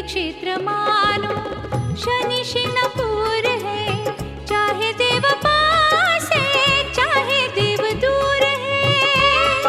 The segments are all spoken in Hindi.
क्षेत्र मानो शनि शिंगणापुर है, चाहे देव पास है चाहे देव दूर है।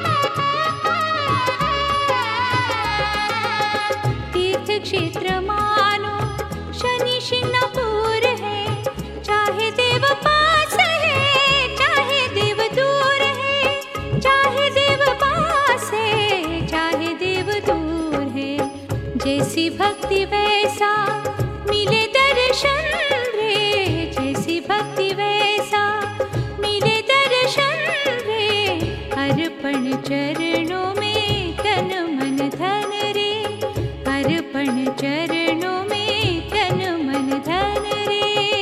तीर्थ क्षेत्र मानो शनि शिंगणापुर है, चाहे देव पास है चाहे देव दूर है, चाहे देव पास है चाहे देव दूर है। जैसी भक्ति वैसा मिले दर्शन रे, जैसी भक्ति वैसा मिले दर्शन रे। अर्पण चरणों में तन मन धन रे, अर्पण चरणों में तन मन धन रे।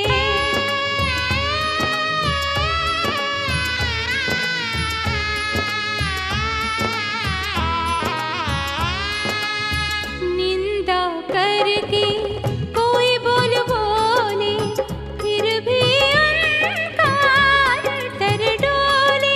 निंदा करके कोई बोल बोले, फिर भी उनका अंतर डोले।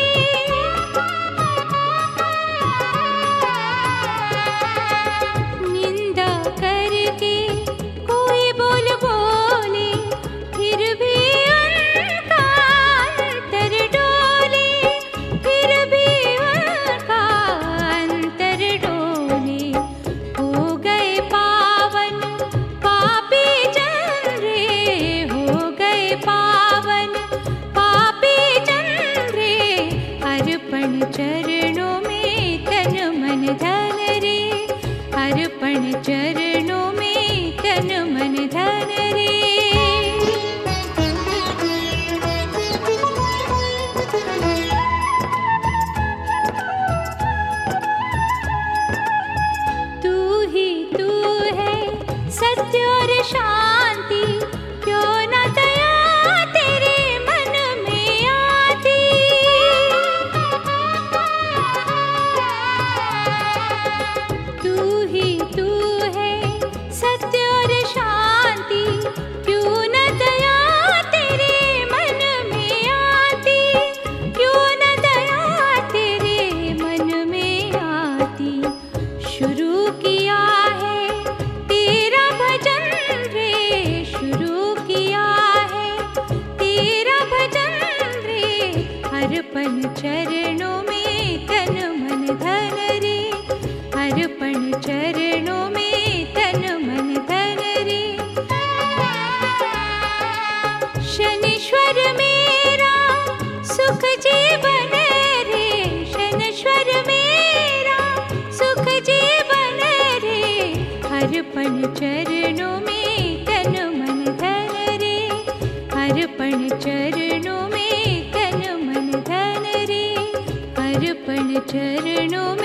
निंदा करके कोई बोल बोले, फिर भी उनका अंतर डोले, फिर भी उनका अंतर डोले। हो गए पावन पापी जन रे, हो गए पावन पापी जन रे। अर्पण चरणों में तन मन धन रे, अर्पण चरणों में तन मन धन रे। तू ही तू है सत्य और शांति, क्यों न दया तेरे मन में आती। तू ही तू है सत्य और शांति, क्यों न दया तेरे मन में आती, क्यों न दया तेरे मन में आती। शुरू किया है तेरा भजन रे, शुरू किया है तेरा भजन रे। अर्पण चरणों में तन मन धन रे, अर्पण चरणों में तन मन धन रे। शनीश्वर मेरा सुख जीवन रे, शनीश्वर मेरा सुख जीवन रे। अर्पण चरणों में तन मन धन रे, अर्पण चरणों में तन मन धन रे, अर्पण चरणों